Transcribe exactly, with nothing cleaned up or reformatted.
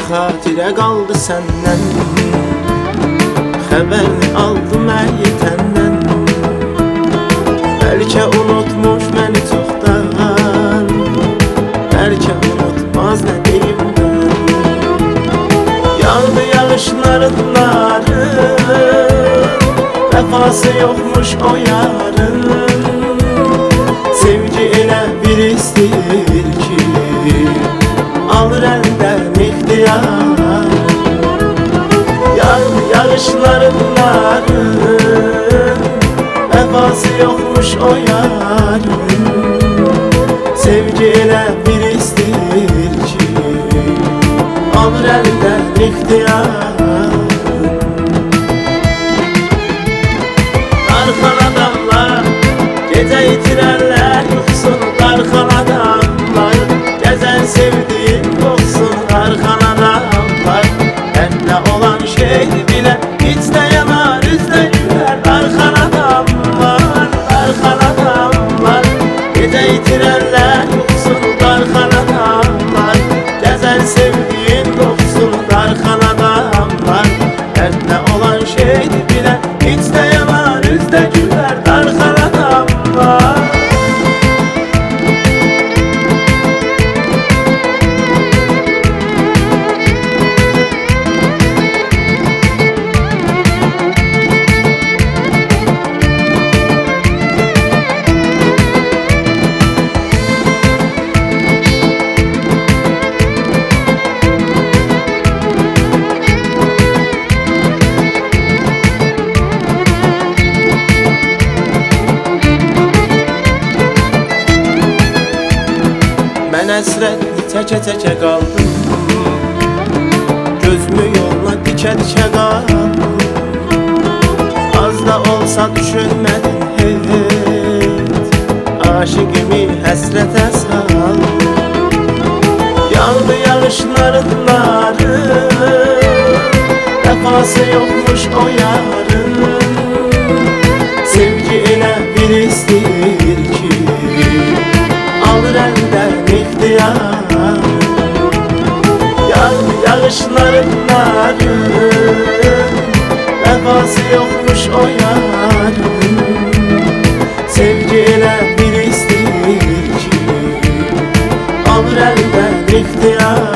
xatirə qaldı səndən, xəbərini aldım əyitəndən. Bəlkə unutmuş məni çoxdan, bəlkə unutmaz nə deyim mən. Yağdı yağışların narı, vəfası yoxmuş o yarın. Sevgi elə bir istəyir ki, alır əldən ixtiyar. Yağdı yağışların narı, vəfası yoxmuş o yarın. Sevgi elə bir istəyir ki, alır əldən ixtiyar. Darxan adamlar gecə itirərlər yuxusunu, darxan adamlar gəzən sevdiyin qoxsun. Darxan adamlar hətta olan şeydi bilə, heç də yanar üzdə gülər. Darxan adamlar, darxan adamlar gecə itirərlər yuxusunu, darxan adamlar gəzən sevdiyin qoxsun. Darxan adamlar hətta olan şeydi bilə, heç də yanar üzdə gülər. Darxan adamlar. Mən əsrətli çəkə-çəkə qaldım, gözümü yoluna dikə-dikə qaldım. Az da olsa düşünmədin heç, aşıqimi həsrətə saldım. Yağdı yağışların narı, vəfası yoxmuş o yarın. Sevgi elə bir istəyir ki, alır əldən ixtiyar. Yağdı yağışların narı, vəfası yoxmuş o yarın. Sevgi elə bir istəyir ki, alır əldən ixtiyar.